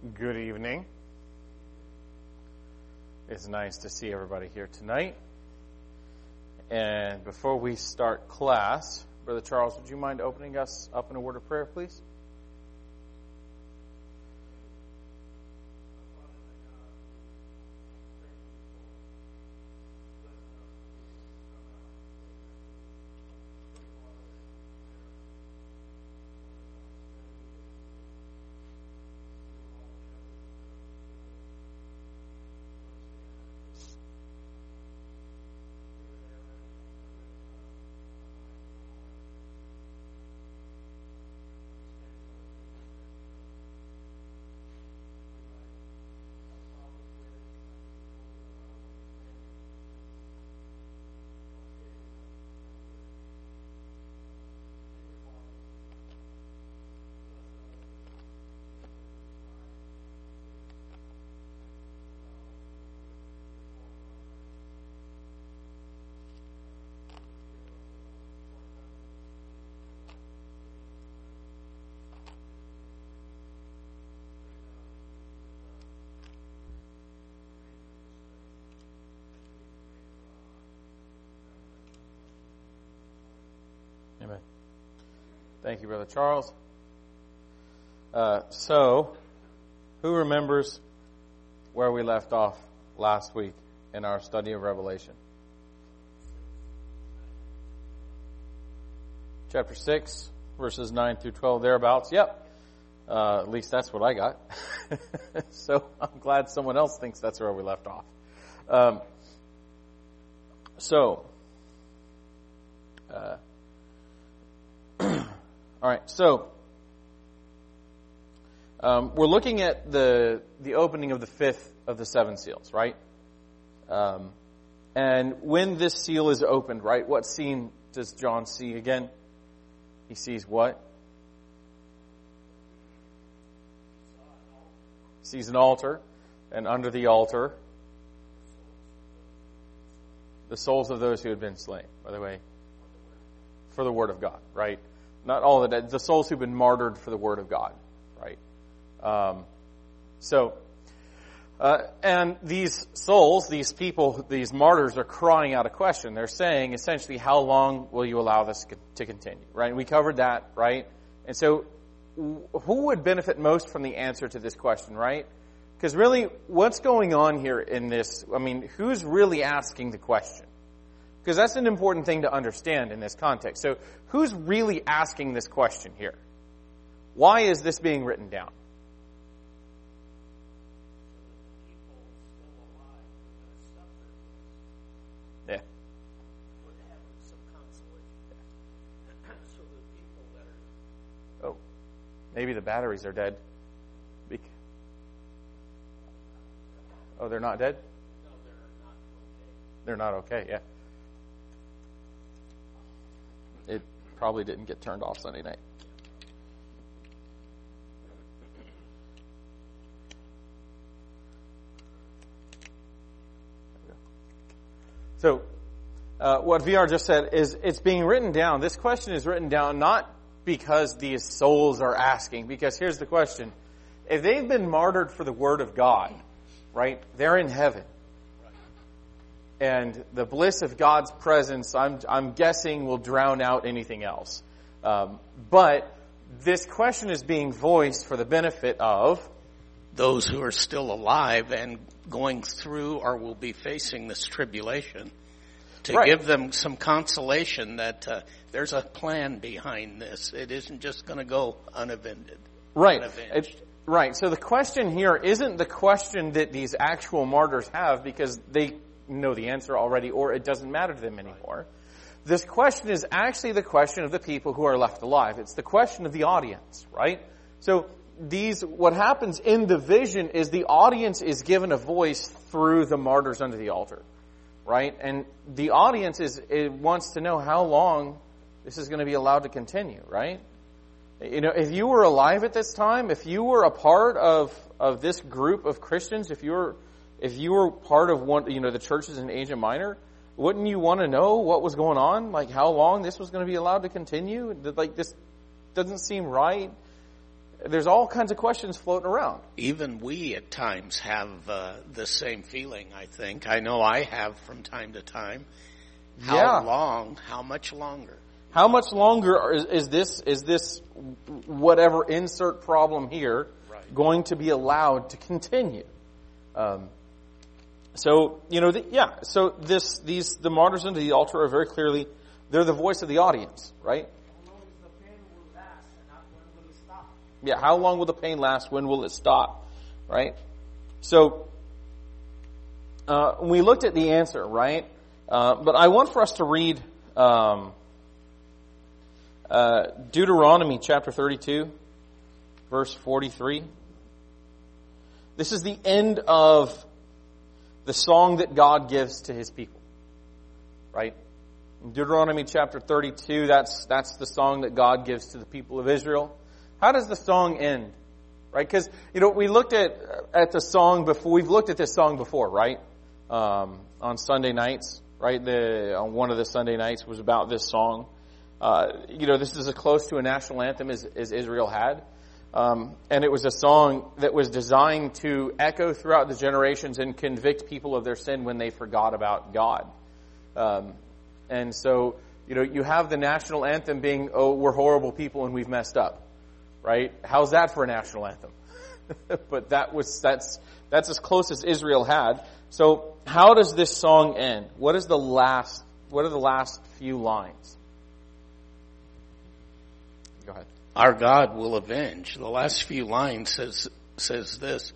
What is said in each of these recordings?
Good evening. It's nice to see everybody here tonight. And before we start class, Brother Charles, would you mind opening us up in a word of prayer, please? Amen. Thank you, Brother Charles. So, who remembers where we left off last week in our study of Revelation? Chapter 6, verses 9 through 12, thereabouts. Yep. At least that's what I got. So, I'm glad someone else thinks that's where we left off. All right, so we're looking at the opening of the fifth of the seven seals, right? And when this seal is opened, right, what scene does John see again? He sees what? He sees an altar, and under the altar, the souls of those who had been slain, by the way, for the word of God, right? Not all of the dead, the souls who've been martyred for the word of God, right? And these souls, these people, these martyrs are crying out a question. They're saying, essentially, how long will you allow this to continue, right? And we covered that, right? And so, who would benefit most from the answer to this question, right? Because really, what's going on here in this, who's really asking the question? Because that's an important thing to understand in this context. So, who's really asking this question here? Why is this being written down? Yeah. Oh, maybe the batteries are dead. Oh, they're not dead? No, they're not okay, yeah. It probably didn't get turned off Sunday night. So, what VR just said is it's being written down. This question is written down not because these souls are asking, because here's the question. If they've been martyred for the word of God, right, they're in heaven. And the bliss of God's presence, I'm guessing, will drown out anything else. But this question is being voiced for the benefit of those who are still alive and going through or will be facing this tribulation, to give them some consolation that there's a plan behind this. It isn't just going to go unavenged. Right. Right. So the question here isn't the question that these actual martyrs have because they know the answer already, or it doesn't matter to them anymore. This question is actually the question of the people who are left alive. It's the question of the audience, right? So what happens in the vision is the audience is given a voice through the martyrs under the altar, right? And the audience wants to know how long this is going to be allowed to continue, right? You know, if you were alive at this time, if you were a part of this group of Christians, if you were part of the churches in Asia Minor, wouldn't you want to know what was going on? Like how long this was going to be allowed to continue? Like this doesn't seem right. there's all kinds of questions floating around. Even we at times have the same feeling, I think. I know I have from time to time. How long? How much longer? How much longer is this whatever insert problem here going to be allowed to continue? So the martyrs under the altar are very clearly, they're the voice of the audience, right? How long is the pain will last, and not when will it stop? Yeah, how long will the pain last? When will it stop? Right? So, we looked at the answer, right? But I want for us to read Deuteronomy chapter 32, verse 43. This is the end of the song that God gives to His people, right? In Deuteronomy chapter 32, that's the song that God gives to the people of Israel. How does the song end? Right? Because, we looked at the song before, we've looked at this song before, right? On Sunday nights, right? On one of the Sunday nights was about this song. This is as close to a national anthem as Israel had. And it was a song that was designed to echo throughout the generations and convict people of their sin when they forgot about God. And so, you have the national anthem being, oh, we're horrible people and we've messed up. Right? How's that for a national anthem? But that's as close as Israel had. So how does this song end? What are the last few lines? Go ahead. Our God will avenge. The last few lines says this.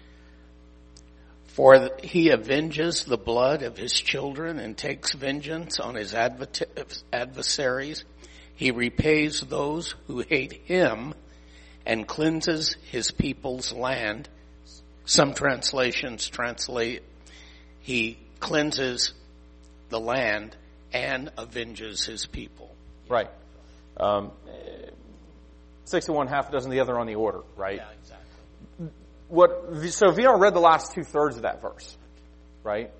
For He avenges the blood of His children and takes vengeance on His adversaries. He repays those who hate Him and cleanses His people's land. Some translations translate, He cleanses the land and avenges His people. Right. 6 to 1, half a dozen the other on the order, right? Yeah, exactly. So VR read the last 2/3 of that verse, right?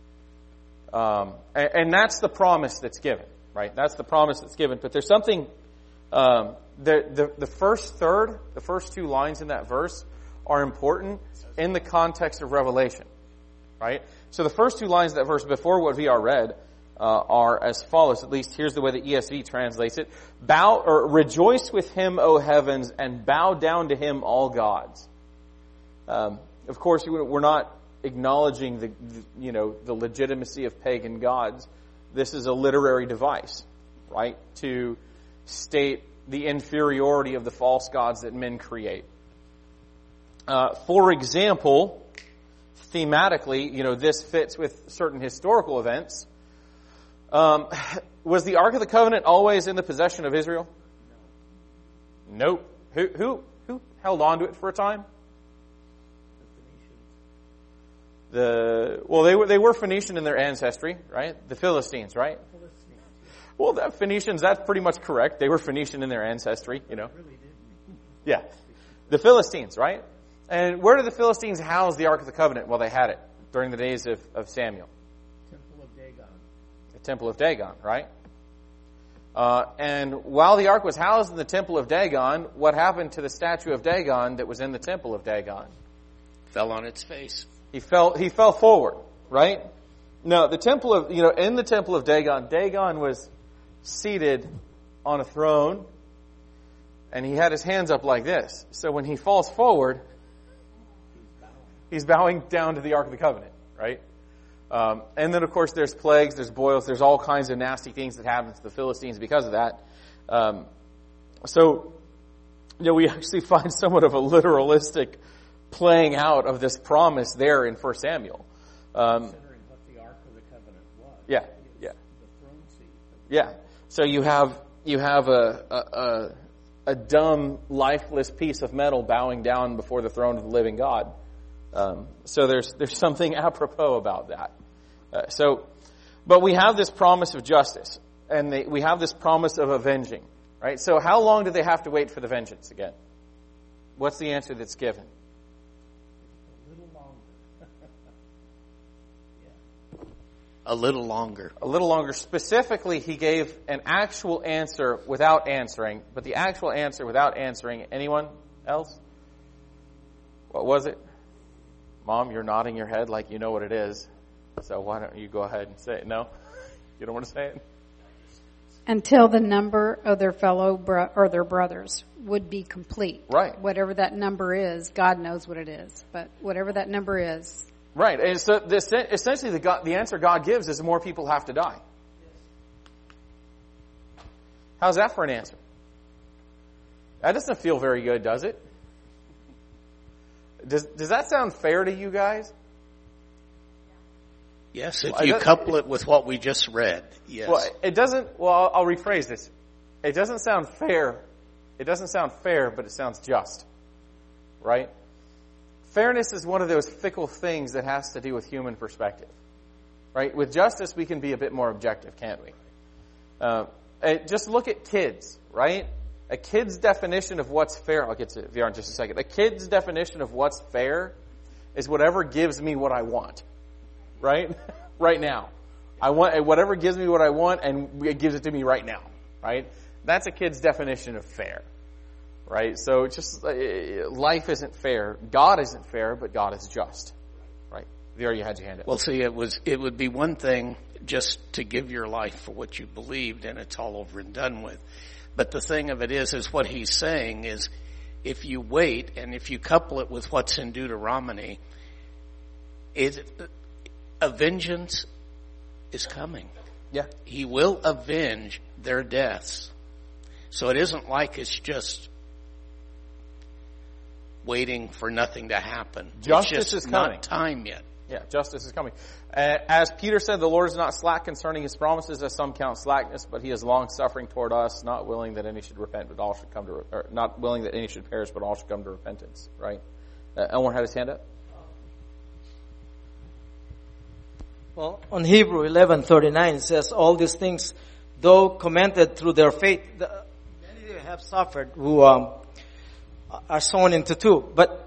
And that's the promise that's given, right? That's the promise that's given. But there's something, the first third, the first 2 lines in that verse are important in the context of Revelation, right? So the first 2 lines of that verse before what VR read are as follows. At least here's the way the ESV translates it. Rejoice with Him, O heavens, and bow down to Him, all gods. Of course, we're not acknowledging the legitimacy of pagan gods. This is a literary device, right, to state the inferiority of the false gods that men create. For example, thematically, this fits with certain historical events. Was the Ark of the Covenant always in the possession of Israel? Nope. Who held on to it for a time? They were Phoenician in their ancestry, right? The Philistines, right? Well, Phoenicians, that's pretty much correct. They were Phoenician in their ancestry, Yeah. The Philistines, right? And where did the Philistines house the Ark of the Covenant? Well, they had it during the days of Samuel. Temple of Dagon. The Temple of Dagon, right? And while the Ark was housed in the Temple of Dagon, what happened to the statue of Dagon that was in the Temple of Dagon? Fell on its face. He fell forward, right? No, in the Temple of Dagon, Dagon was seated on a throne, and he had his hands up like this. So when he falls forward, he's bowing down to the Ark of the Covenant, right? And then, of course, there's plagues, there's boils, there's all kinds of nasty things that happen to the Philistines because of that. We actually find somewhat of a literalistic playing out of this promise there in 1 Samuel. Considering what the Ark of the Covenant was. Yeah. The throne seat. Yeah. So you have a dumb, lifeless piece of metal bowing down before the throne of the living God. So there's something apropos about that. But we have this promise of justice, and we have this promise of avenging, right? So how long do they have to wait for the vengeance again? What's the answer that's given? A little longer. A little longer. A little longer. Specifically, he gave an actual answer without answering, but the actual answer without answering, anyone? else? What was it? Mom, you're nodding your head like you know what it is. So why don't you go ahead and say it? No? You don't want to say it? Until the number of their their brothers would be complete. Right. Whatever that number is, God knows what it is. But whatever that number is. Right. And so essentially the answer God gives is more people have to die. How's that for an answer? That doesn't feel very good, does it? Does that sound fair to you guys? Yes, if you couple it with what we just read. Yes. Well, it doesn't. Well, I'll rephrase this. It doesn't sound fair. It doesn't sound fair, but it sounds just. Right? Fairness is one of those fickle things that has to do with human perspective. Right? With justice, we can be a bit more objective, can't we? Just look at kids, right? A kid's definition of what's fair, I'll get to VR in just a second. A kid's definition of what's fair is whatever gives me what I want. Right? Right now. I want whatever gives me what I want and it gives it to me right now. Right? That's a kid's definition of fair. Right? So just life isn't fair. God isn't fair, but God is just. Right? There you had your hand up. Well, see, it would be one thing just to give your life for what you believed and it's all over and done with. But the thing of it is what he's saying is if you wait and if you couple it with what's in Deuteronomy, a vengeance is coming. Yeah. He will avenge their deaths. So it isn't like it's just waiting for nothing to happen. Justice it's just is coming. Not time yet. Yeah, justice is coming. As Peter said, the Lord is not slack concerning his promises, as some count slackness, but he is long-suffering toward us, not willing that any should repent, but all should come to, or not willing that any should perish, but all should come to repentance. Right? Elmore had his hand up. Well, on Hebrew 11:39 it says, all these things, though commended through their faith, many have suffered who are sown into two. But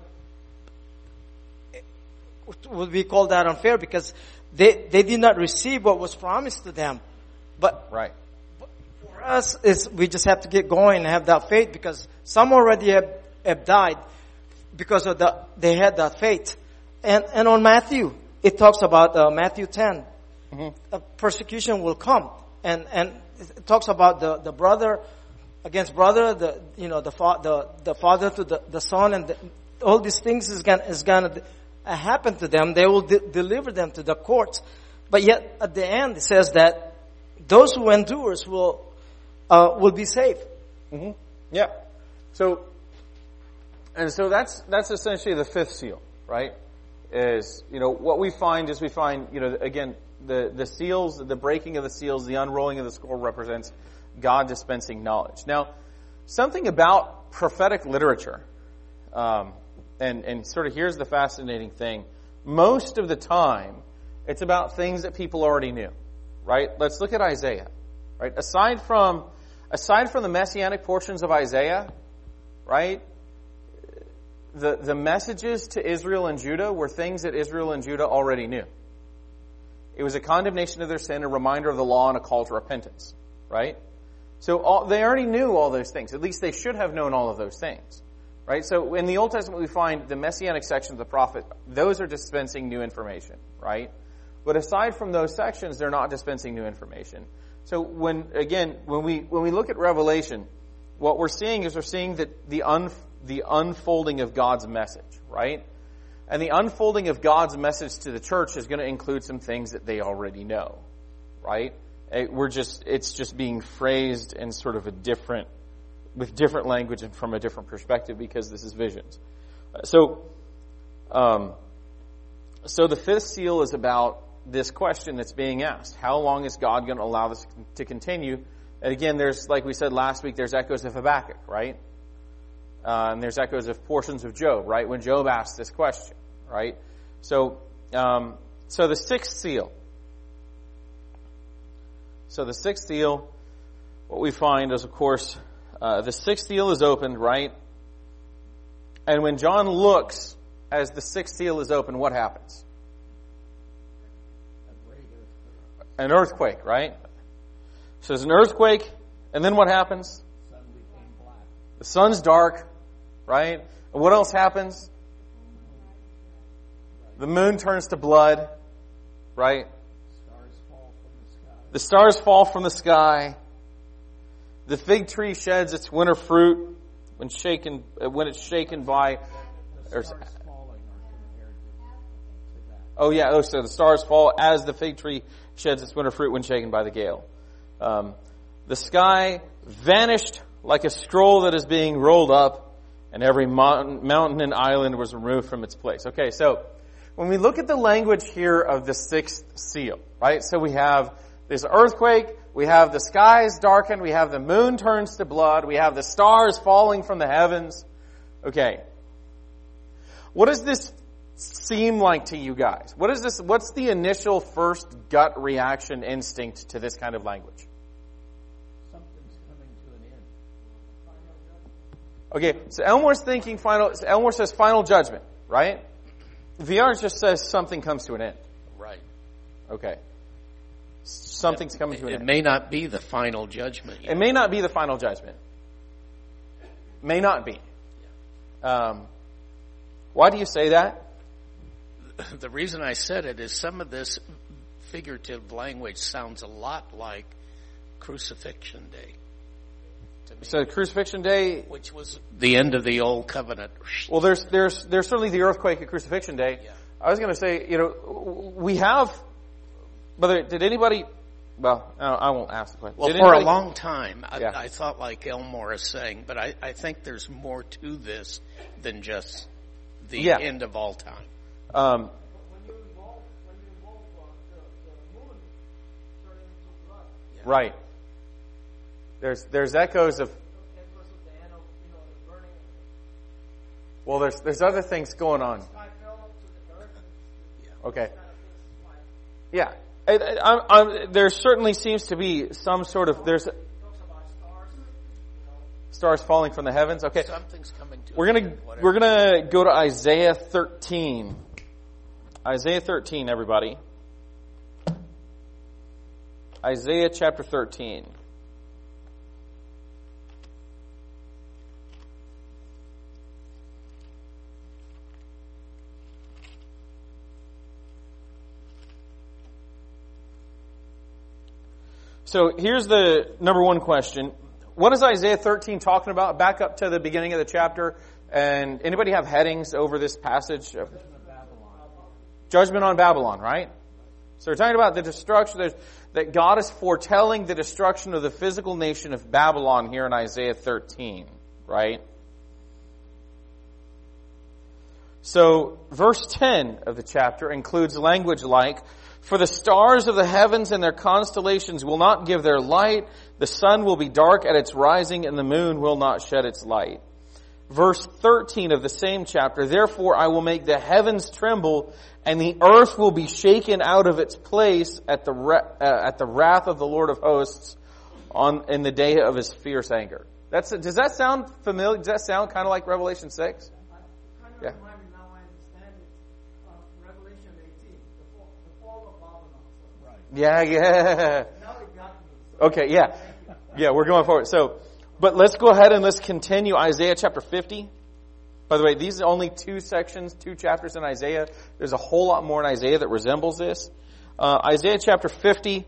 would we call that unfair? Because they did not receive what was promised to them. But right. For us, we just have to get going and have that faith, because some already have died because of they had that faith. And on Matthew, it talks about Matthew 10. Mm-hmm. Persecution will come, and it talks about the brother against brother, the father to the son, and all these things is gonna happen to them. They will deliver them to the courts, but yet at the end it says that those who endures will be saved. Mm-hmm. Yeah. So that's essentially the fifth seal, right? Is, what we find is again, the seals, the breaking of the seals, the unrolling of the scroll represents God dispensing knowledge. Now, something about prophetic literature, and sort of here's the fascinating thing. Most of the time, it's about things that people already knew, right? Let's look at Isaiah, right? Aside from the messianic portions of Isaiah, right? The messages to Israel and Judah were things that Israel and Judah already knew. It was a condemnation of their sin, a reminder of the law, and a call to repentance, right? So they already knew all those things. At least they should have known all of those things, right? So in the Old Testament, we find the messianic section of the prophet. Those are dispensing new information, right? But aside from those sections, they're not dispensing new information. So when we look at Revelation, what we're seeing is that the unfolding of God's message, right? And the unfolding of God's message to the church is going to include some things that they already know, right? It's just being phrased in sort of with different language and from a different perspective, because this is visions. So the fifth seal is about this question that's being asked. How long is God going to allow this to continue? And again, there's, like we said last week, there's echoes of Habakkuk, right? And there's echoes of portions of Job, right? When Job asked this question, right? So the sixth seal. So the sixth seal, what we find is, of course, the sixth seal is opened, right? And when John looks as the sixth seal is opened, what happens? An earthquake, right? So there's an earthquake, and then what happens? The sun's dark, right? And what else happens? The moon turns to blood, right? The stars fall from the sky. The fig tree sheds its winter fruit when it's shaken by. So the stars fall as the fig tree sheds its winter fruit when shaken by the gale. The sky vanished like a scroll that is being rolled up, and every mountain and island was removed from its place. Okay, so when we look at the language here of the sixth seal, right? So we have this earthquake, we have the skies darkened, we have the moon turns to blood, we have the stars falling from the heavens. Okay. What does this seem like to you guys? What's the initial first gut reaction instinct to this kind of language? Something's coming to an end. Okay, so Elmore says final judgment, right? VR just says something comes to an end. Right. Okay. Something's coming to an end. It may not be the final judgment yet. It may not be the final judgment. May not be. Why do you say that? The reason I said it is some of this figurative language sounds a lot like Crucifixion Day. So Crucifixion Day, which was the end of the old covenant. Well, there's certainly the earthquake at Crucifixion Day. Yeah. I was going to say, we have. Did anybody? Well, I won't ask the question. Well, for a long time, I thought like Elmore is saying, but I think there's more to this than just the end of all time. When you involve the moon turning into blood. Yeah. Right. There's echoes of. Echoes of the end of the burning. Well, there's other things going on. The sky fell up to the earth. Okay. Kind of Yeah. There certainly seems to be some sort of talks about stars. Stars falling from the heavens. Okay. Something's coming to We're gonna go to Isaiah 13. Isaiah 13, everybody. Isaiah chapter 13. So here's the number one question. What is Isaiah 13 talking about? Back up to the beginning of the chapter. And anybody have headings over this passage? Judgment on Babylon, right? So we're talking about the destruction, that God is foretelling the destruction of the physical nation of Babylon here in Isaiah 13, right? So verse 10 of the chapter includes language like, "For the stars of the heavens and their constellations will not give their light, the sun will be dark at its rising, and the moon will not shed its light." Verse 13 of the same chapter, "Therefore I will make the heavens tremble, and the earth will be shaken out of its place at the wrath of the Lord of hosts in the day of his fierce anger." Does that sound familiar? Does that sound kind of like Revelation 6? Kind of remind me now. I understand it. Revelation 18, the fall of Babylon. Right. Yeah. Now it got me. Okay, yeah. Yeah, we're going forward. But let's go ahead and let's continue Isaiah chapter 50. By the way, these are only two chapters in Isaiah. There's a whole lot more in Isaiah that resembles this. Isaiah chapter 50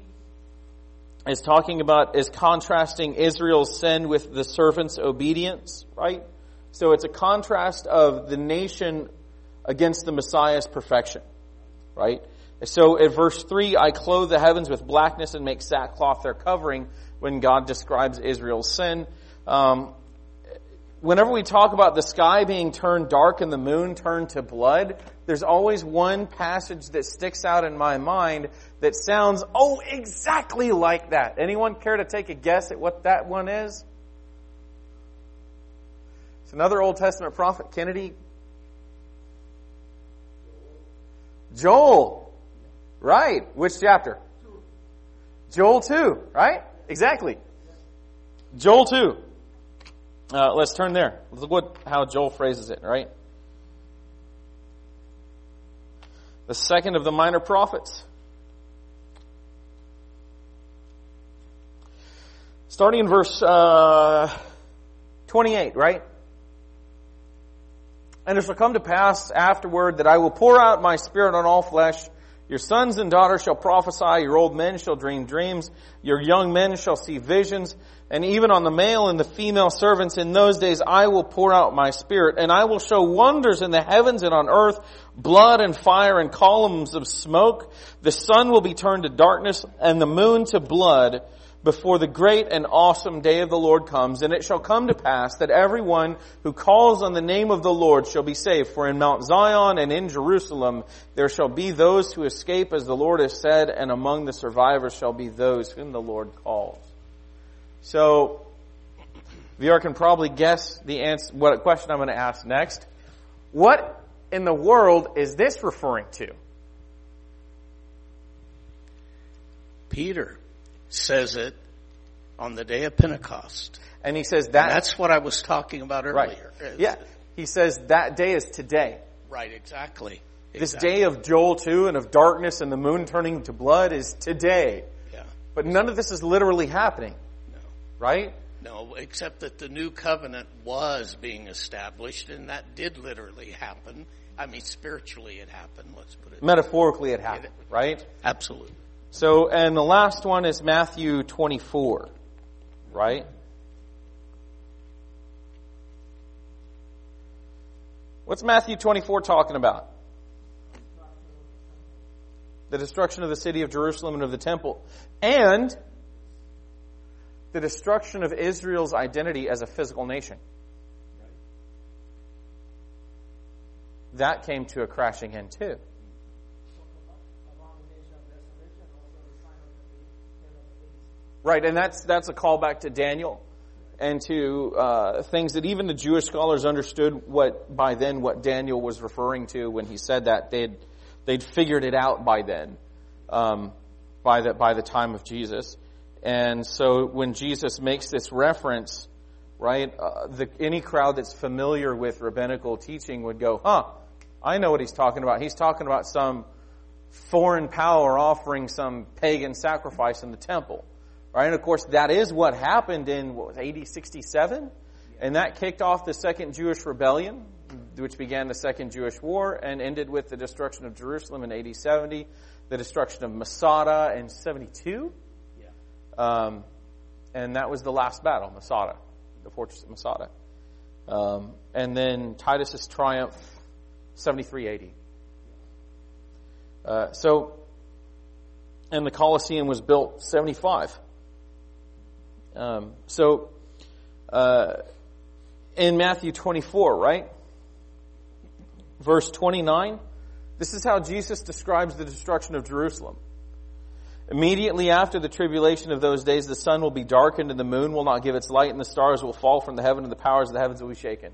is contrasting Israel's sin with the servant's obedience, right? So it's a contrast of the nation against the Messiah's perfection, right? So at verse 3, "I clothe the heavens with blackness and make sackcloth their covering," when God describes Israel's sin. Whenever we talk about the sky being turned dark and the moon turned to blood, there's always one passage that sticks out in my mind that sounds, exactly like that. Anyone care to take a guess at what that one is? It's another Old Testament prophet. Kennedy? Joel. Right. Which chapter? Joel 2, right? Exactly. Joel 2. Let's turn there. Let's look how Joel phrases it, right? The second of the minor prophets. Starting in verse 28, right? And it shall come to pass afterward that I will pour out my Spirit on all flesh. Your sons and daughters shall prophesy, your old men shall dream dreams, your young men shall see visions, and even on the male and the female servants in those days I will pour out my Spirit, and I will show wonders in the heavens and on earth, blood and fire and columns of smoke. The sun will be turned to darkness and the moon to blood before the great and awesome day of the Lord comes. And it shall come to pass that everyone who calls on the name of the Lord shall be saved. For in Mount Zion and in Jerusalem there shall be those who escape, as the Lord has said, and among the survivors shall be those whom the Lord calls. So, VR can probably guess the answer, what question I'm going to ask next. What in the world is this referring to? Peter says it on the day of Pentecost. And he says And that's what I was talking about earlier. Right. Yeah. He says that day is today. Right, exactly. This day of Joel 2 and of darkness and the moon turning to blood is today. Yeah. But none of this is literally happening. No. Right? No, except that the new covenant was being established, and that did literally happen. I mean, spiritually it happened, let's put it. Metaphorically it happened, right? Absolutely. So, and the last one is Matthew 24, right? What's Matthew 24 talking about? The destruction of the city of Jerusalem and of the temple. And the destruction of Israel's identity as a physical nation. That came to a crashing end too. Right, and that's a callback to Daniel and to things that even the Jewish scholars understood what Daniel was referring to when he said that. They'd figured it out by then, by the time of Jesus. And so when Jesus makes this reference, right, any crowd that's familiar with rabbinical teaching would go, I know what he's talking about. He's talking about some foreign power offering some pagan sacrifice in the temple. Right? And of course, that is what happened in, AD 67? And that kicked off the Second Jewish Rebellion, which began the Second Jewish War and ended with the destruction of Jerusalem in AD 70, the destruction of Masada in 72. And that was the last battle, Masada, the fortress of Masada. And then Titus's triumph, 73 AD. And the Colosseum was built 75. In Matthew 24, right? Verse 29, this is how Jesus describes the destruction of Jerusalem. Immediately after the tribulation of those days, the sun will be darkened and the moon will not give its light and the stars will fall from the heaven and the powers of the heavens will be shaken.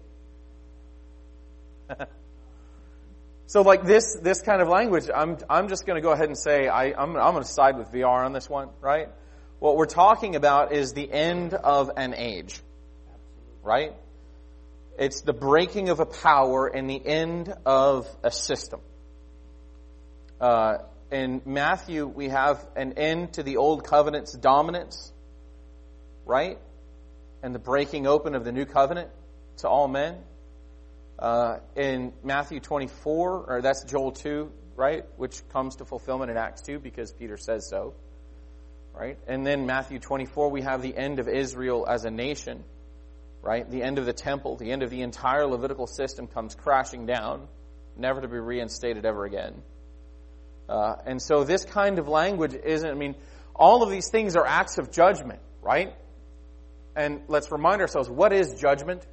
So like this kind of language, I'm just going to go ahead and say I'm going to side with VR on this one, right? What we're talking about is the end of an age, right? It's the breaking of a power and the end of a system. In Matthew, we have an end to the old covenant's dominance, right? And the breaking open of the new covenant to all men. In Matthew 24, or that's Joel 2, right? Which comes to fulfillment in Acts 2 because Peter says so, right? And then Matthew 24, we have the end of Israel as a nation, right? The end of the temple, the end of the entire Levitical system comes crashing down, never to be reinstated ever again. And so this kind of language all of these things are acts of judgment, right? And let's remind ourselves, what is judgment?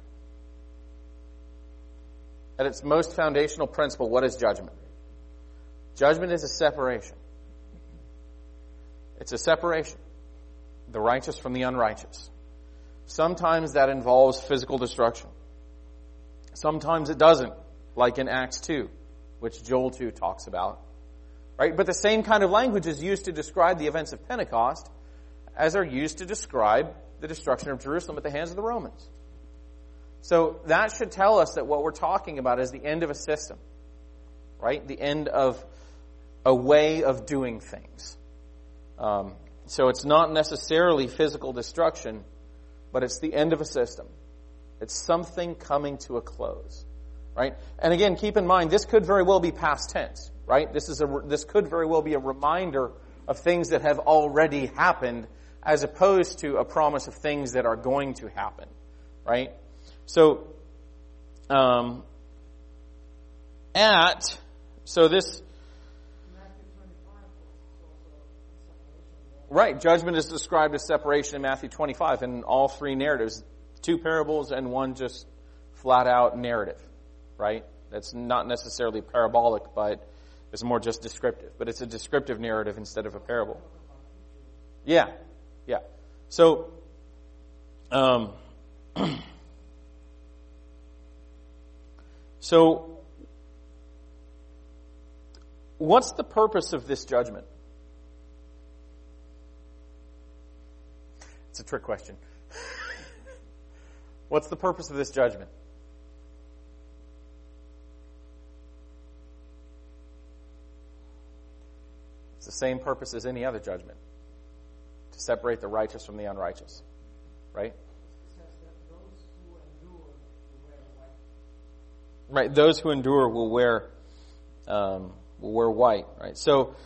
At its most foundational principle, what is judgment? Judgment is a separation. It's a separation. The righteous from the unrighteous. Sometimes that involves physical destruction. Sometimes it doesn't, like in Acts 2, which Joel 2 talks about. Right? But the same kind of language is used to describe the events of Pentecost as are used to describe the destruction of Jerusalem at the hands of the Romans. So that should tell us that what we're talking about is the end of a system, right? The end of a way of doing things. So it's not necessarily physical destruction, but it's the end of a system. It's something coming to a close. right? And again, keep in mind, this could very well be past tense, right? This could very well be a reminder of things that have already happened, as opposed to a promise of things that are going to happen, right? So, this, right, judgment is described as separation in Matthew 25 in all three narratives, 2 parables and 1 just flat out narrative, right? That's not necessarily parabolic, but it's more just descriptive. But it's a descriptive narrative instead of a parable. Yeah. So, what's the purpose of this judgment? It's a trick question. What's the purpose of this judgment? It's the same purpose as any other judgment. To separate the righteous from the unrighteous. Right? Right, those who endure will wear white, right? So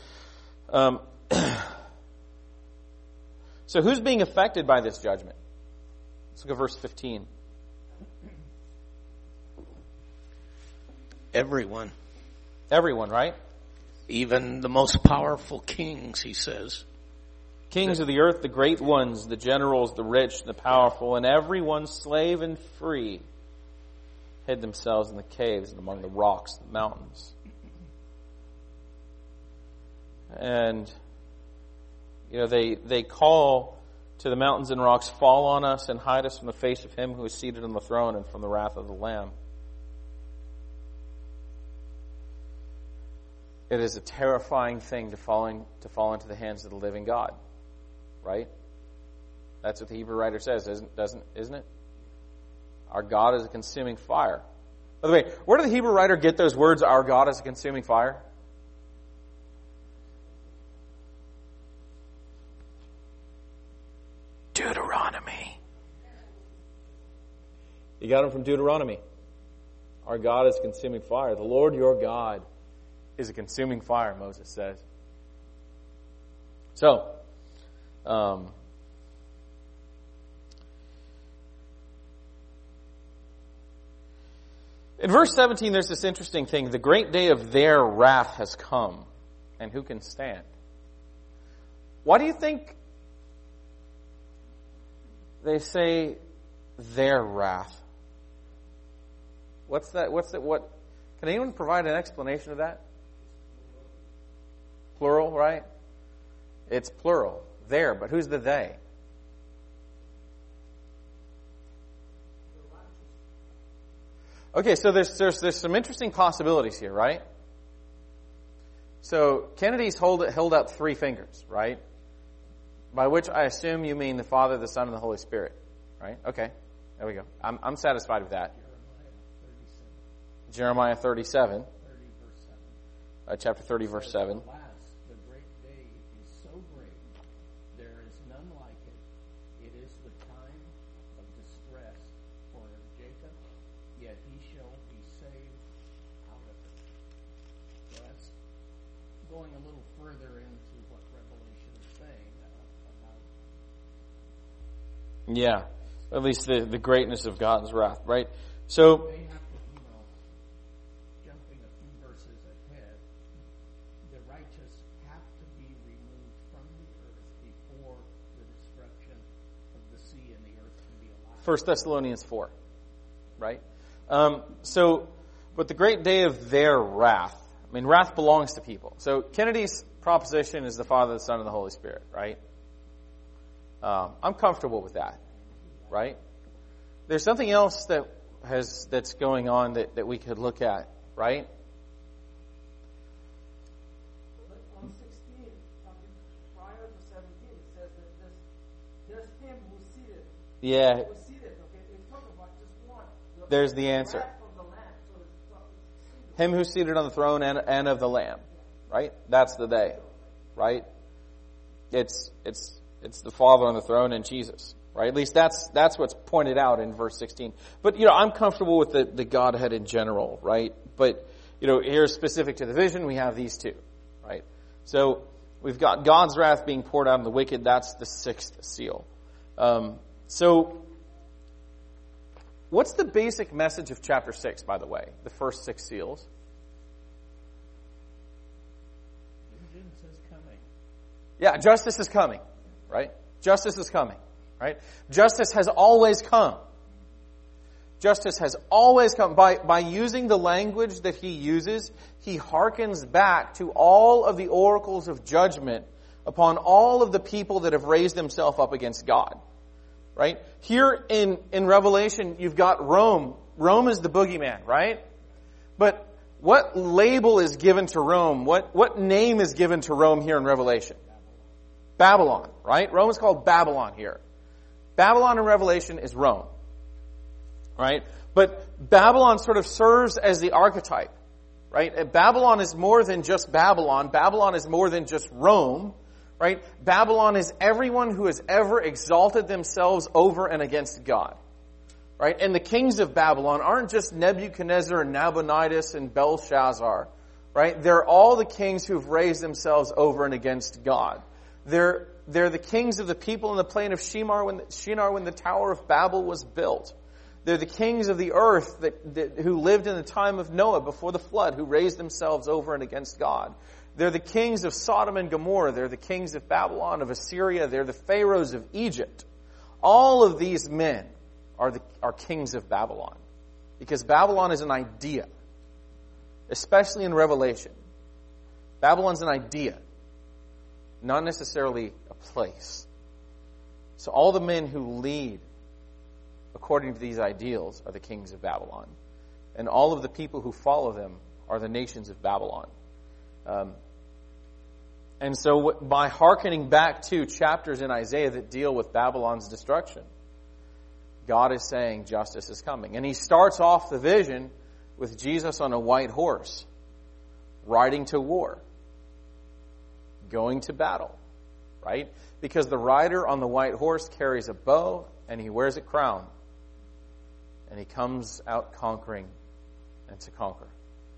who's being affected by this judgment? Let's look at verse 15. Everyone. Everyone, right? Even the most powerful kings, he says. Kings of the earth, the great ones, the generals, the rich, the powerful, and everyone, slave and free, hid themselves in the caves and among the rocks, the mountains. And, they call to the mountains and rocks, fall on us and hide us from the face of him who is seated on the throne and from the wrath of the Lamb. It is a terrifying thing to fall into the hands of the living God. Right? That's what the Hebrew writer says, isn't it? Our God is a consuming fire. By the way, where did the Hebrew writer get those words, our God is a consuming fire? Deuteronomy. You got them from Deuteronomy. Our God is a consuming fire. The Lord your God is a consuming fire, Moses says. So, in verse 17, there's this interesting thing. The great day of their wrath has come, and who can stand? Why do you think they say their wrath? What's that? Can anyone provide an explanation of that? Plural, right? It's plural. There, but who's the they? Okay, so there's some interesting possibilities here, right? So Kennedy's held up 3 fingers, right? By which I assume you mean the Father, the Son, and the Holy Spirit, right? Okay, there we go. I'm satisfied with that. Jeremiah 37. Chapter 30, verse 7. The great day is so great, there is none like it. It is the time of distress for Jacob, yet he shall be saved out of it. So that's going a little further into what Revelation is saying about. Yeah, at least the greatness of God's wrath, right? So. First Thessalonians 4, right? But the great day of their wrath. I mean, wrath belongs to people. So Kennedy's proposition is the Father, the Son, and the Holy Spirit, right? I'm comfortable with that, right? There's something else that's going on that we could look at, right? But on 16, prior to 17, it says that there's him who's seated. Yeah. One. There's the answer. Him who's seated on the throne and of the Lamb, right? That's the they, right? It's the Father on the throne and Jesus, Right? At least that's what's pointed out in verse 16. But, I'm comfortable with the Godhead in general, right? But, here specific to the vision, we have these two, right? So, we've got God's wrath being poured out on the wicked. That's the sixth seal. So, what's the basic message of chapter 6, by the way? The first 6 seals? Vengeance is coming. Yeah, justice is coming, right? Justice is coming, right? Justice has always come. Justice has always come. By using the language that he uses, he hearkens back to all of the oracles of judgment upon all of the people that have raised themselves up against God. Right? Here in Revelation, you've got Rome. Rome is the boogeyman, right? But what label is given to Rome? What name is given to Rome here in Revelation? Babylon, right? Rome is called Babylon here. Babylon in Revelation is Rome. Right? But Babylon sort of serves as the archetype. Right? Babylon is more than just Babylon. Babylon is more than just Rome. Right? Babylon is everyone who has ever exalted themselves over and against God. Right? And the kings of Babylon aren't just Nebuchadnezzar and Nabonidus and Belshazzar. Right? They're all the kings who've raised themselves over and against God. They're the kings of the people in the plain of Shinar when the Tower of Babel was built. They're the kings of the earth who lived in the time of Noah before the flood, who raised themselves over and against God. They're the kings of Sodom and Gomorrah. They're the kings of Babylon, of Assyria. They're the pharaohs of Egypt. All of these men are kings of Babylon. Because Babylon is an idea. Especially in Revelation. Babylon's an idea. Not necessarily a place. So all the men who lead according to these ideals are the kings of Babylon. And all of the people who follow them are the nations of Babylon. And so by hearkening back to chapters in Isaiah that deal with Babylon's destruction, God is saying justice is coming. And he starts off the vision with Jesus on a white horse, riding to war, going to battle, right? Because the rider on the white horse carries a bow and he wears a crown. And he comes out conquering and to conquer.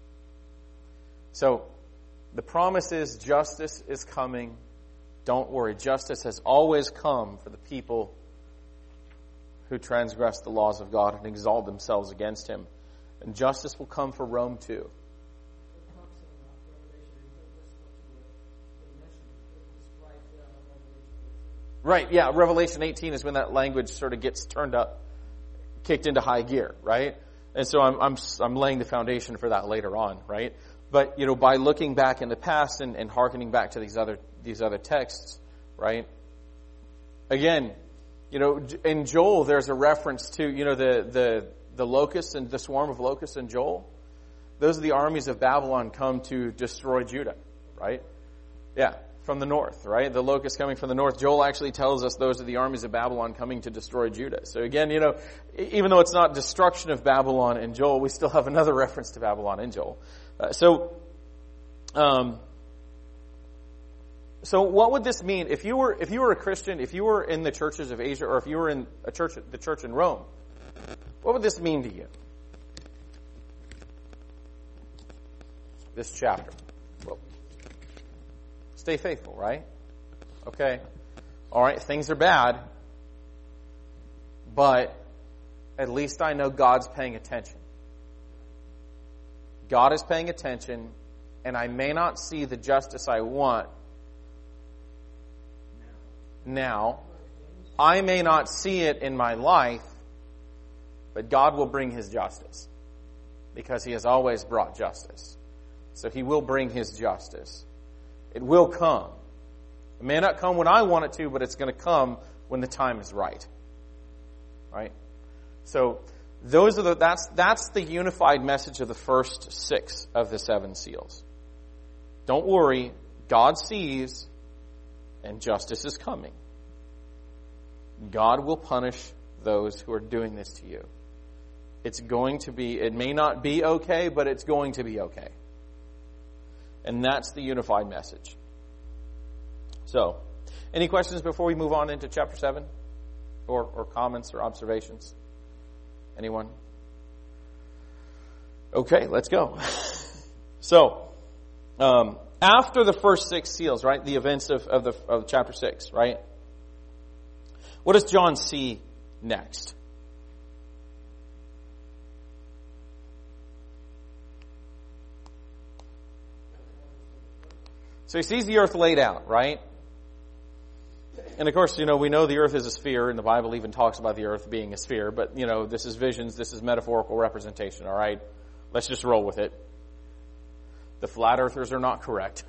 So, the promise is justice is coming. Don't worry. Justice has always come for the people who transgress the laws of God and exalt themselves against him. And justice will come for Rome too. Right, yeah. Revelation 18 is when that language sort of gets turned up, kicked into high gear, right? And so I'm laying the foundation for that later on, right? But, by looking back in the past and hearkening back to these other texts, right? Again, in Joel, there's a reference to, the locusts and the swarm of locusts in Joel. Those are the armies of Babylon come to destroy Judah, right? Yeah, from the north, right? The locusts coming from the north. Joel actually tells us those are the armies of Babylon coming to destroy Judah. So again, even though it's not destruction of Babylon in Joel, we still have another reference to Babylon in Joel. So what would this mean if you were a Christian, if you were in the churches of Asia, or if you were in the church in Rome? What would this mean to you? This chapter. Well, stay faithful, right? Okay. All right, things are bad, but at least I know God's paying attention. God is paying attention, and I may not see the justice I want now. I may not see it in my life, but God will bring his justice because he has always brought justice. So he will bring his justice. It will come. It may not come when I want it to, but it's going to come when the time is right. Right? So that's the unified message of the first 6 of the 7 seals. Don't worry, God sees and justice is coming. God will punish those who are doing this to you. It may not be okay, but it's going to be okay. And that's the unified message. So, any questions before we move on into chapter 7? or comments or observations? Anyone? Okay, let's go. So, after the first 6 seals, right, the events of chapter 6, right, what does John see next? So he sees the earth laid out, right? And of course, we know the earth is a sphere, and the Bible even talks about the earth being a sphere, but, this is visions, this is metaphorical representation, all right? Let's just roll with it. The flat earthers are not correct.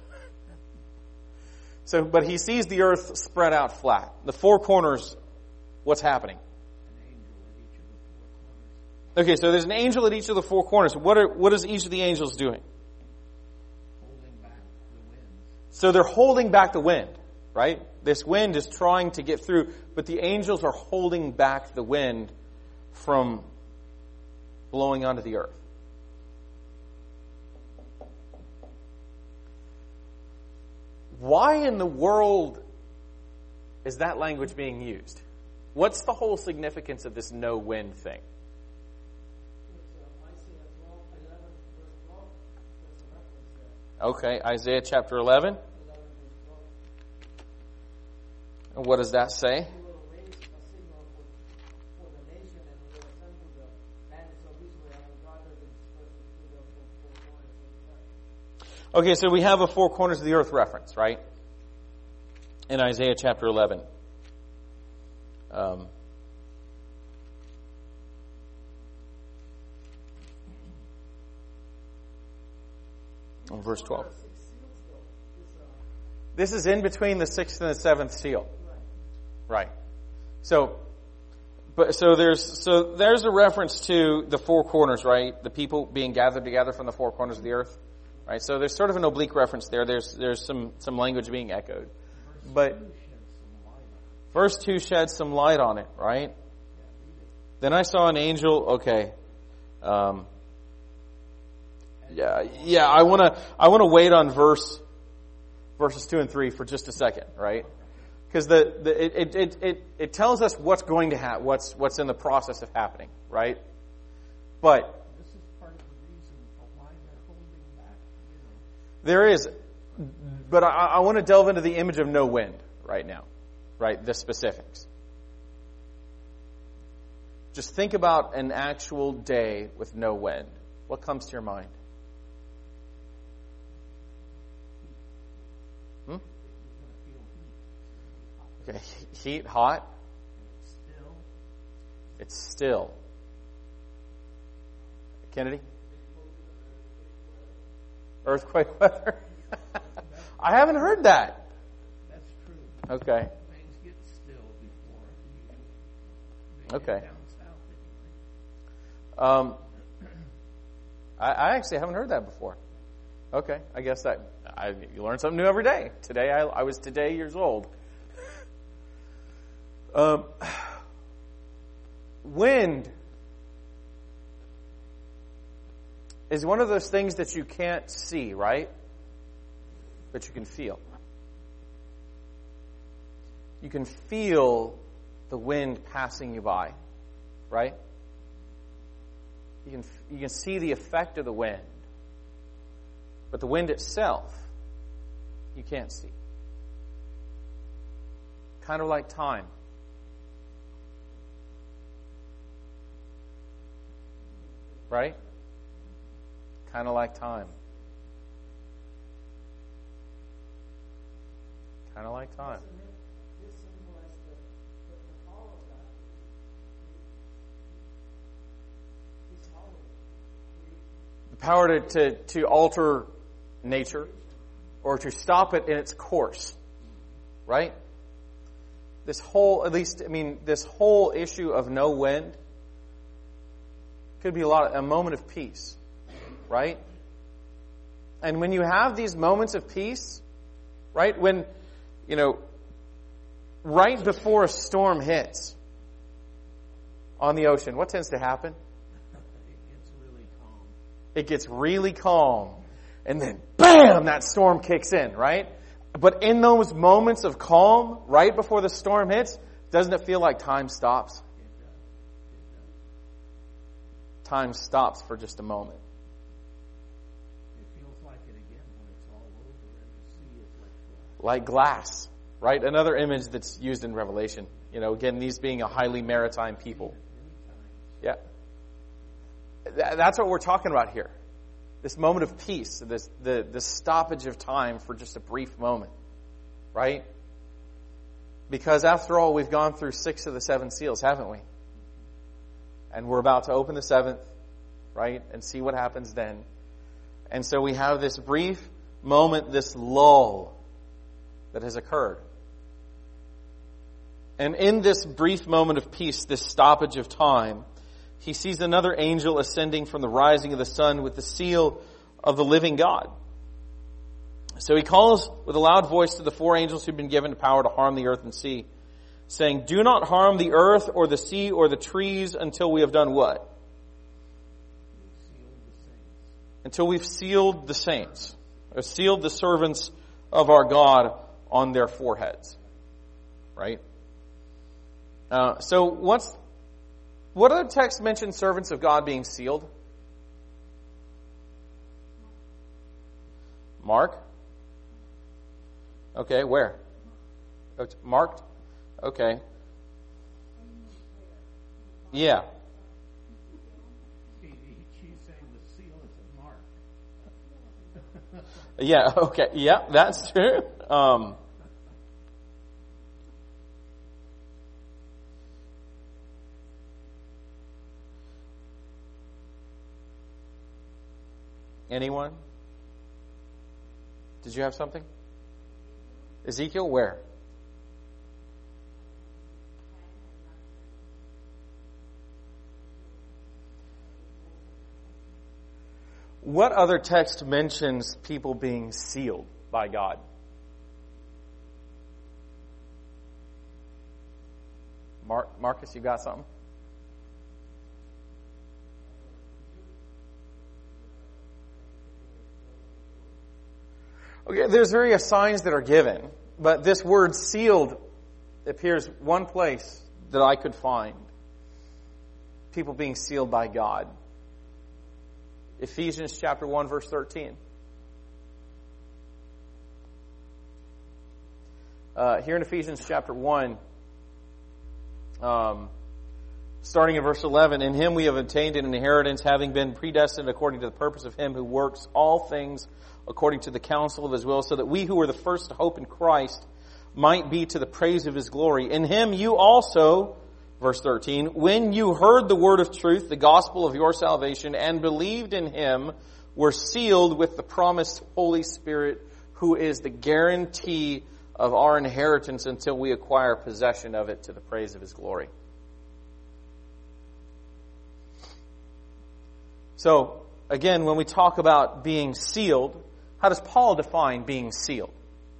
But he sees the earth spread out flat. The 4 corners, what's happening? Okay, so there's an angel at each of the 4 corners. What is each of the angels doing? So they're holding back the wind, right? This wind is trying to get through, but the angels are holding back the wind from blowing onto the earth. Why in the world is that language being used? What's the whole significance of this no wind thing? Okay, Isaiah chapter 11. And what does that say? Okay, so we have a 4 corners of the earth reference, right? In Isaiah chapter 11. Verse 12. This is in between the 6th and the 7th seal. Right. So there's a reference to the 4 corners, right? The people being gathered together from the 4 corners of the earth. Right? So there's sort of an oblique reference there. There's some language being echoed. But verse 2 sheds some light on it, right? Then I saw an angel, okay. I want to wait on verses 2 and 3 for just a second, right? Because it tells us what's going to happen, what's in the process of happening, right? But this is part of the reason for why they're holding back. There is, but I want to delve into the image of no wind right now, right? The specifics. Just think about an actual day with no wind. What comes to your mind? Okay, heat, hot. It's still. Kennedy? Earthquake weather? I haven't heard that. That's true. Okay. Things get still before. Okay. Down south anyway. I actually haven't heard that before. Okay, I guess you learn something new every day. Today I was years old. Wind is one of those things that you can't see, right? But you can feel. You can feel the wind passing you by, right? You can see the effect of the wind. But the wind itself, you can't see. Kind of like time. Right? Kind of like time. Kind of like time. The power to alter nature or to stop it in its course. Right? This whole issue of no wind could be a moment of peace, right? And when you have these moments of peace, right, when, right before a storm hits on the ocean, what tends to happen? It gets really calm. And then, bam, that storm kicks in, right? But in those moments of calm, right before the storm hits, Doesn't it feel like time stops? Time stops for just a moment. It feels like it again when it's all over and the sea is like glass, right? Another image that's used in Revelation. Again, these being a highly maritime people. Yeah. That's what we're talking about here. This moment of peace, the stoppage of time for just a brief moment, right? Because after all, we've gone through 6 of the 7 seals, haven't we? And we're about to open the 7th, right? And see what happens then. And so we have this brief moment, this lull that has occurred. And in this brief moment of peace, this stoppage of time, he sees another angel ascending from the rising of the sun with the seal of the living God. So he calls with a loud voice to the 4 angels who've been given power to harm the earth and sea, saying, "Do not harm the earth or the sea or the trees until we have done what? Until we've sealed the saints, or sealed the servants of our God on their foreheads." Right? So what other text mentions servants of God being sealed? Mark? Okay, where? Oh, marked? Okay. Yeah. She's saying the seal is a mark. Yeah, okay. Yeah, that's true. Anyone? Did you have something? Ezekiel, where? What other text mentions people being sealed by God? Marcus, you got something? Okay, there's various signs that are given, but this word sealed appears one place that I could find. People being sealed by God. Ephesians chapter 1, verse 13. Here in Ephesians chapter 1, starting in verse 11, "In him we have obtained an inheritance, having been predestined according to the purpose of him who works all things according to the counsel of his will, so that we who were the first to hope in Christ might be to the praise of his glory. In him you also," verse 13, "when you heard the word of truth, the gospel of your salvation, and believed in him, were sealed with the promised Holy Spirit, who is the guarantee of our inheritance until we acquire possession of it to the praise of his glory." So, again, when we talk about being sealed, how does Paul define being sealed?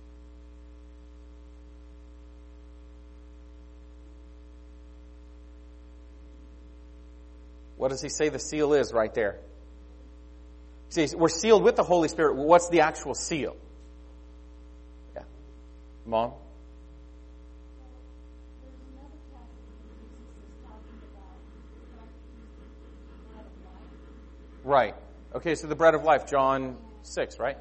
What does he say the seal is right there? See, we're sealed with the Holy Spirit. What's the actual seal? Yeah. Mom? Right. Okay, so the bread of life, John 6, right?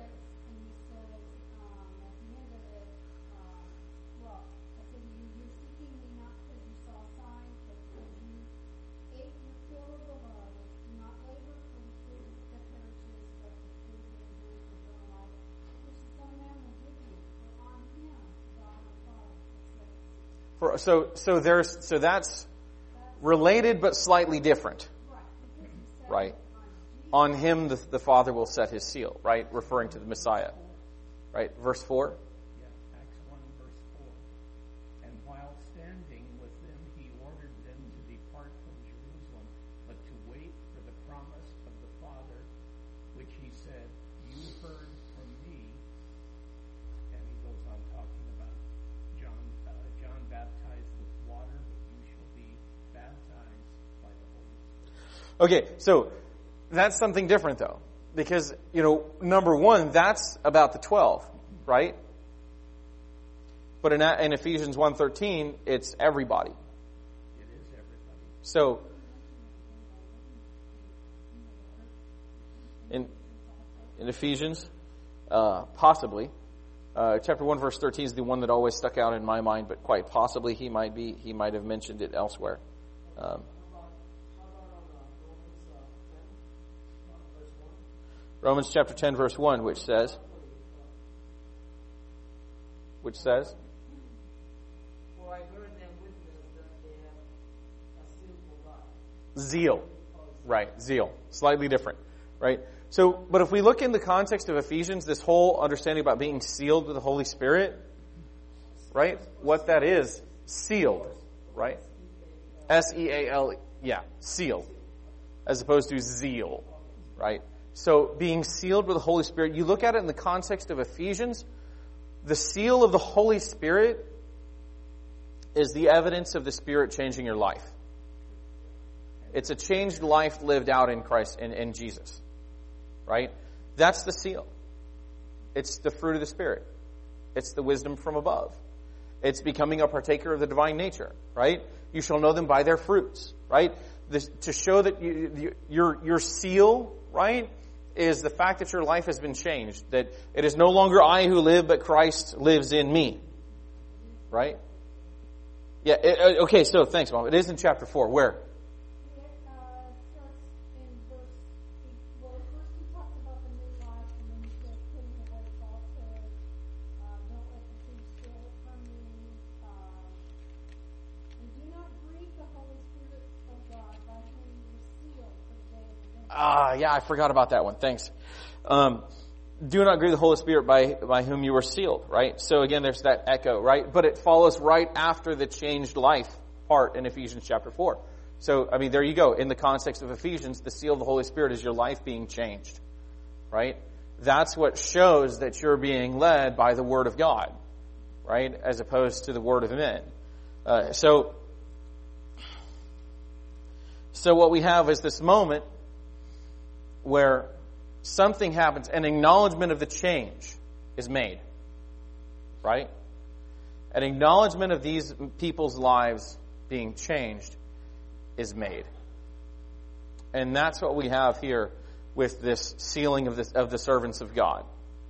So that's related but slightly different. Right. On him the Father will set his seal, right? Referring to the Messiah. Right? Verse 4. Yeah, Acts 1 verse 4. "And while standing with them, he ordered them to depart from Jerusalem, but to wait for the promise of the Father, which he said, 'You heard from me.'" And he goes on talking about John baptized with water, but you shall be baptized by the Holy Spirit. Okay, so that's something different though. Because, number one, that's about the 12, right? But in Ephesians 1:13, it's everybody. It is everybody. So, in Ephesians, possibly, chapter 1, verse 13 is the one that always stuck out in my mind, but quite possibly he might have mentioned it elsewhere. Romans chapter 10, verse 1, which says, For I bear them witness that they have a zeal for God. zeal. Right, zeal. Slightly different, right? So, but if we look in the context of Ephesians, this whole understanding about being sealed with the Holy Spirit, right? What that is, sealed, right? S-E-A-L, yeah, sealed, as opposed to zeal, right? So, being sealed with the Holy Spirit, you look at it in the context of Ephesians, the seal of the Holy Spirit is the evidence of the Spirit changing your life. It's a changed life lived out in Christ, in Jesus. Right? That's the seal. It's the fruit of the Spirit. It's the wisdom from above. It's becoming a partaker of the divine nature. Right? You shall know them by their fruits. Right? To show that your seal, right, is the fact that your life has been changed. That it is no longer I who live, but Christ lives in me. Right? Yeah. Okay, so thanks, Mom. It is in chapter 4. Where? Yeah, I forgot about that one. Thanks. Do not grieve the Holy Spirit by whom you were sealed, right? So again, there's that echo, right? But it follows right after the changed life part in Ephesians chapter 4. So, I mean, there you go. In the context of Ephesians, the seal of the Holy Spirit is your life being changed, right? That's what shows that you're being led by the Word of God, right? As opposed to the word of men. So what we have is this moment where something happens, an acknowledgement of the change is made, right? An acknowledgement of these people's lives being changed is made. And that's what we have here with this sealing of the servants of God.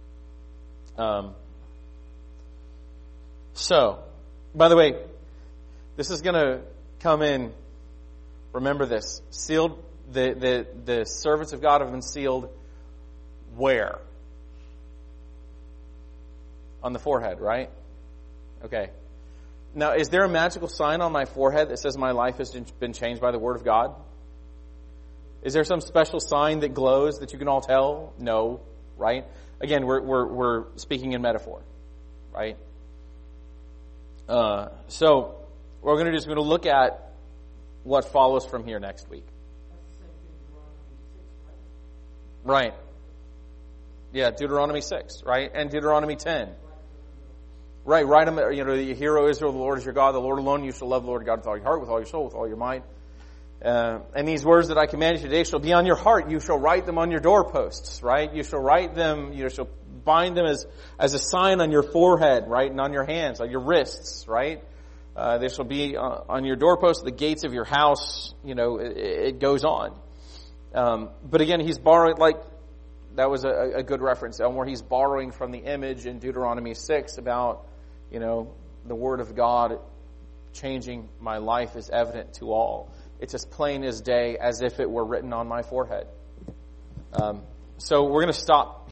So, by the way, this is going to come in, remember this, sealed. The servants of God have been sealed where? On the forehead, right? Okay. Now, is there a magical sign on my forehead that says my life has been changed by the Word of God? Is there some special sign that glows that you can all tell? No, right? Again, we're speaking in metaphor, right? So what we're going to do is we're going to look at what follows from here next week. Right. Yeah, Deuteronomy 6, right? And Deuteronomy 10. Right, you know, hear, O Israel, the Lord is your God, the Lord alone, you shall love the Lord God with all your heart, with all your soul, with all your mind. And these words that I command you today shall be on your heart. You shall write them on your doorposts, right? You shall write them, you shall bind them as a sign on your forehead, right? And on your hands, on your wrists, right? They shall be on your doorposts, the gates of your house, you know, it goes on. But again, he's borrowing, like, that was a good reference, where he's borrowing from the image in Deuteronomy 6 about, you know, the Word of God changing my life is evident to all. It's as plain as day, as if it were written on my forehead. So we're going to stop